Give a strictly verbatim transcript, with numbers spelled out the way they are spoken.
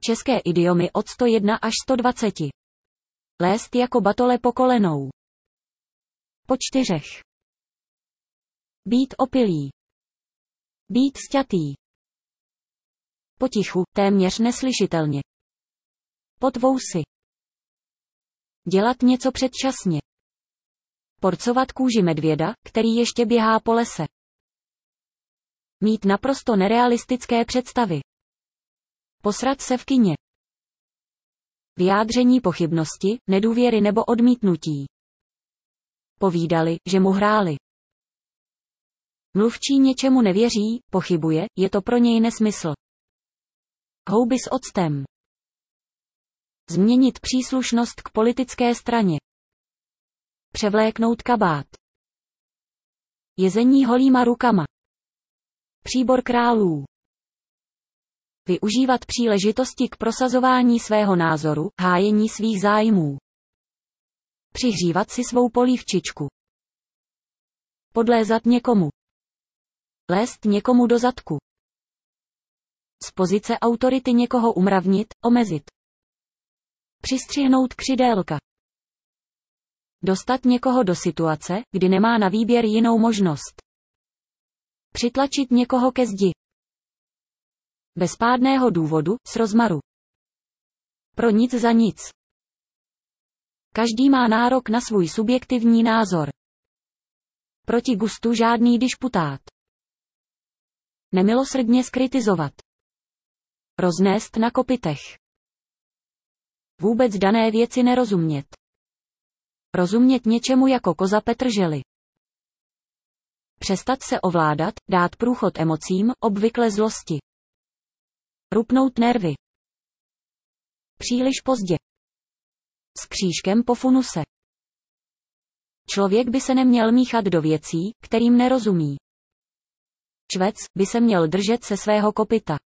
České idiomy od sto jedna až sto dvacet. Lézt jako batole po kolenou. Po čtyřech. Být opilý. Být sťatý. Potichu, téměř neslyšitelně. Pod vousy. Dělat něco předčasně. Porcovat kůži medvěda, který ještě běhá po lese. Mít naprosto nerealistické představy. Posrat se v kině. Vyjádření pochybnosti, nedůvěry nebo odmítnutí. Povídali, že mu hráli. Mluvčí něčemu nevěří, pochybuje, je to pro něj nesmysl. Houby s octem. Změnit příslušnost k politické straně. Převléknout kabát. Jezení holýma rukama. Příbor králů. Využívat příležitosti k prosazování svého názoru, hájení svých zájmů. Přihřívat si svou polívčičku. Podlézat někomu. Lézt někomu do zadku. Z pozice autority někoho umravnit, omezit. Přistřihnout křidélka. Dostat někoho do situace, kdy nemá na výběr jinou možnost. Přitlačit někoho ke zdi. Bez pádného důvodu, s rozmaru. Pro nic za nic. Každý má nárok na svůj subjektivní názor. Proti gustu žádný disputát. Nemilosrdně skritizovat. Roznést na kopytech. Vůbec dané věci nerozumět. Rozumět něčemu jako koza Petrželi. Přestat se ovládat, dát průchod emocím, obvykle zlosti. Rupnout nervy. Příliš pozdě. S křížkem po funuse. Člověk by se neměl míchat do věcí, kterým nerozumí. Švec by se měl držet se svého kopyta.